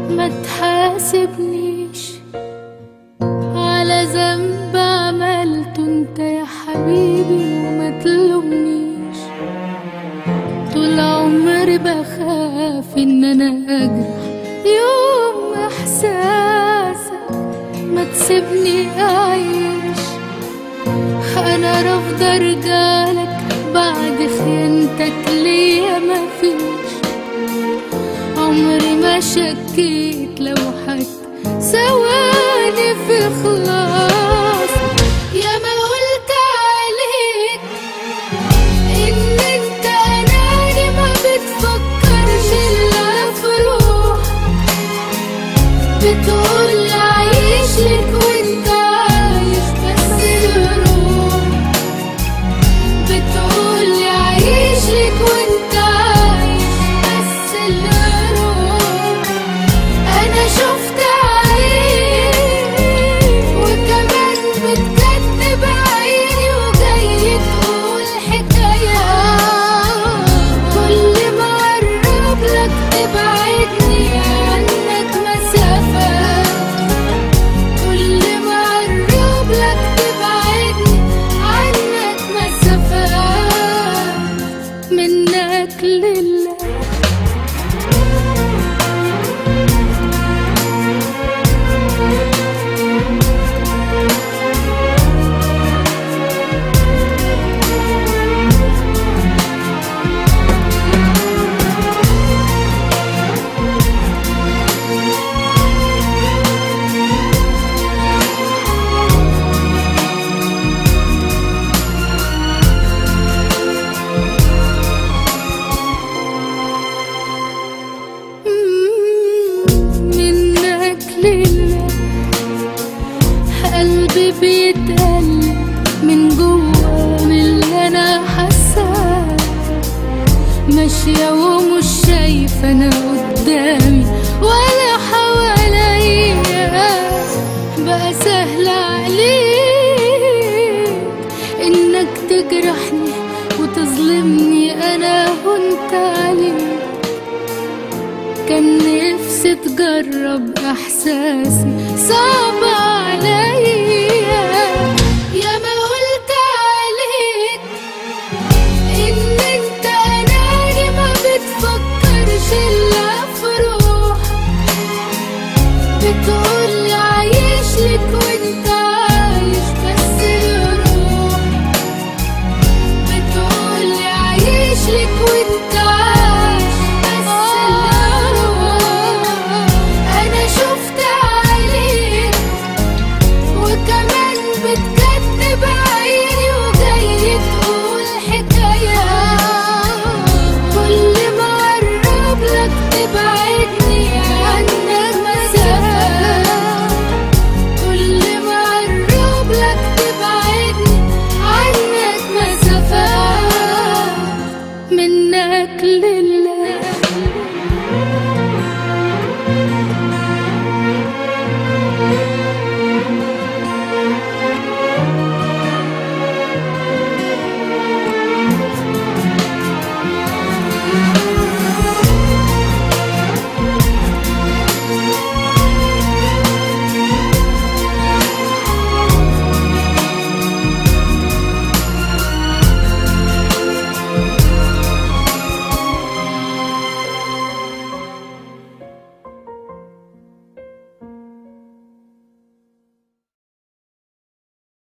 ما تحاسبنيش على ذنب عملته انت يا حبيبي، وما تلومنيش. طول عمري بخاف ان انا اجرح يوم احساسك، ما تسيبني اعيش. انا رافضة ارجعلك بعد خيانتك ليا، مفيش عمري ما شكيت لو حتى ثواني في خلاص. يا ما قلت عليك ان انت اناني، ما بتفكرش الا في روحك. بتقول عايش لك وانت عايش بس لروحك. بتقول عايش لك وانت عايش بس لروحك. انا شفت عيني وكمان بتكذب عيني، وجاي تقول حكاية. كل ما اقرب لك تبعدني عنك مسافة. كل ما اقرب لك تبعدني عنك مسافة. منك لله. منك لله. قلبي بيتقل من جوا من اللي انا حاساه. ماشية ومش شايفة انا قدامي ولا حواليا. بقى سهل عليك انك تجرحني وتظلمني انا وانت عليك. كان نفسي تجرب احساسي صعب عليا. يا ما قلت عليك ان انت اناني، ما بتفكرش الا في روحك. بتقول عايش لك وانت عايش بس لروحك. بتقول عايش لك وانت عايش بس لروحك. انا شفت عليك وكمان بتكذب عيني، وجاي تقول حكاية. كل ما اقرب لك تبعدني عنك مسافة. كل ما اقرب لك تبعدني عنك مسافة. منك لله.